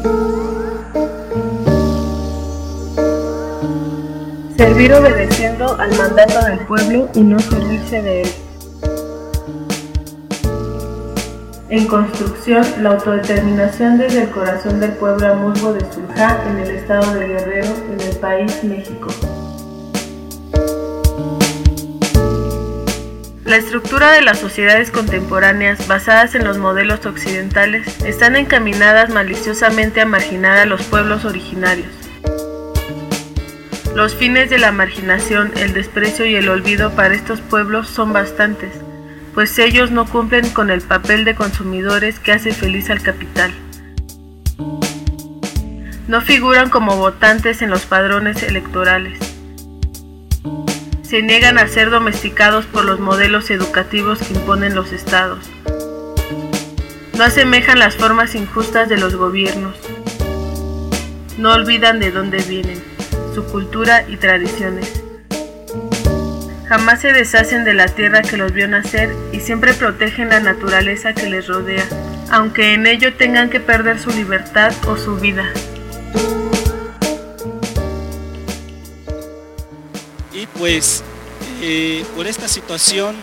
Servir obedeciendo al mandato del pueblo y no servirse de él. En construcción, la autodeterminación desde el corazón del pueblo amuzgo de Zuljá, en el estado de Guerrero, en el país México. La estructura de las sociedades contemporáneas, basadas en los modelos occidentales, están encaminadas maliciosamente a marginar a los pueblos originarios. Los fines de la marginación, el desprecio y el olvido para estos pueblos son bastantes, pues ellos no cumplen con el papel de consumidores que hace feliz al capital. No figuran como votantes en los padrones electorales. Se niegan a ser domesticados por los modelos educativos que imponen los estados. No asemejan las formas injustas de los gobiernos. No olvidan de dónde vienen, su cultura y tradiciones. Jamás se deshacen de la tierra que los vio nacer y siempre protegen la naturaleza que les rodea, aunque en ello tengan que perder su libertad o su vida. Y pues por esta situación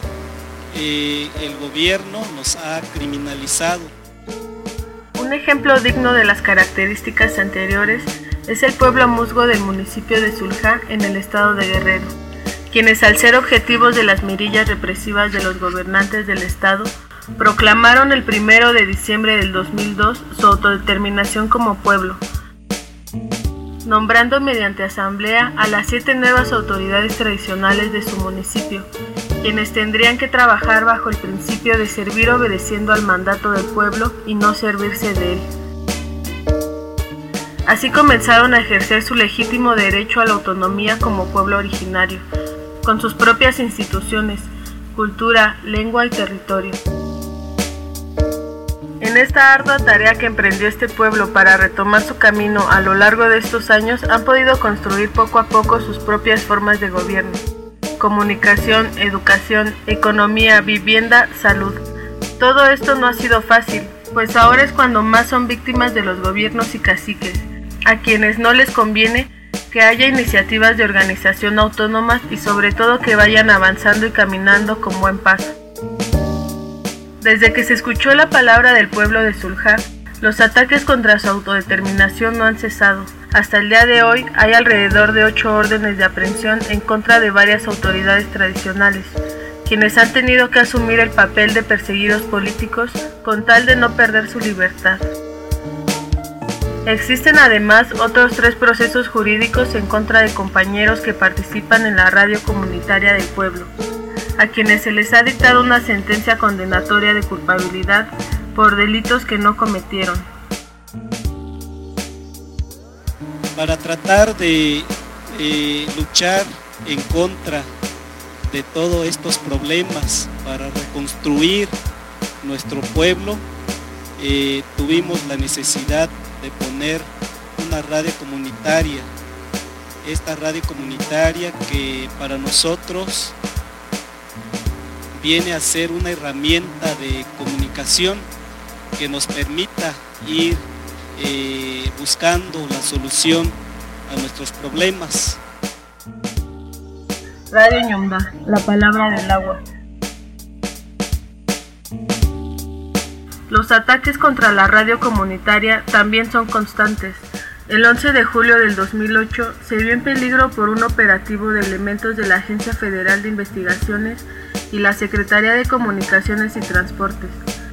el gobierno nos ha criminalizado. Un ejemplo digno de las características anteriores es el pueblo amuzgo del municipio de Zuljá, en el estado de Guerrero, quienes, al ser objetivos de las mirillas represivas de los gobernantes del estado, proclamaron el 1 de diciembre del 2002 su autodeterminación como pueblo, nombrando mediante asamblea a las 7 nuevas autoridades tradicionales de su municipio, quienes tendrían que trabajar bajo el principio de servir obedeciendo al mandato del pueblo y no servirse de él. Así comenzaron a ejercer su legítimo derecho a la autonomía como pueblo originario, con sus propias instituciones, cultura, lengua y territorio. En esta ardua tarea que emprendió este pueblo para retomar su camino a lo largo de estos años, han podido construir poco a poco sus propias formas de gobierno, comunicación, educación, economía, vivienda, salud. Todo esto no ha sido fácil, pues ahora es cuando más son víctimas de los gobiernos y caciques, a quienes no les conviene que haya iniciativas de organización autónomas y sobre todo que vayan avanzando y caminando con buen paso. Desde que se escuchó la palabra del pueblo de Zuljá, los ataques contra su autodeterminación no han cesado. Hasta el día de hoy hay alrededor de 8 órdenes de aprehensión en contra de varias autoridades tradicionales, quienes han tenido que asumir el papel de perseguidos políticos con tal de no perder su libertad. Existen además otros 3 procesos jurídicos en contra de compañeros que participan en la radio comunitaria del pueblo, a quienes se les ha dictado una sentencia condenatoria de culpabilidad por delitos que no cometieron. Para tratar de luchar en contra de todos estos problemas, para reconstruir nuestro pueblo, tuvimos la necesidad de poner una radio comunitaria. Esta radio comunitaria que para nosotros viene a ser una herramienta de comunicación que nos permita ir buscando la solución a nuestros problemas. Radio Ñumbá, la palabra del agua. Los ataques contra la radio comunitaria también son constantes. El 11 de julio del 2008 se vio en peligro por un operativo de elementos de la Agencia Federal de Investigaciones y la Secretaría de Comunicaciones y Transportes.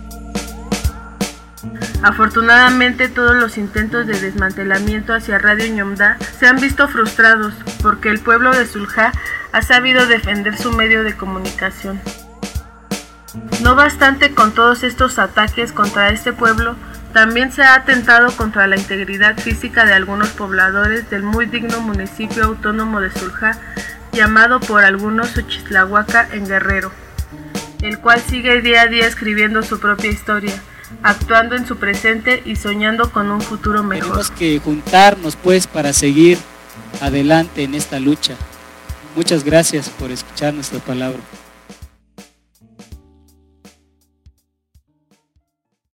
Afortunadamente, todos los intentos de desmantelamiento hacia Radio Ñumbá se han visto frustrados porque el pueblo de Zuljá ha sabido defender su medio de comunicación. No bastante con todos estos ataques contra este pueblo, también se ha atentado contra la integridad física de algunos pobladores del muy digno municipio autónomo de Zuljá, llamado por algunos Xochitlahuaca en Guerrero, el cual sigue día a día escribiendo su propia historia, actuando en su presente y soñando con un futuro mejor. Tenemos que juntarnos pues para seguir adelante en esta lucha. Muchas gracias por escuchar nuestra palabra.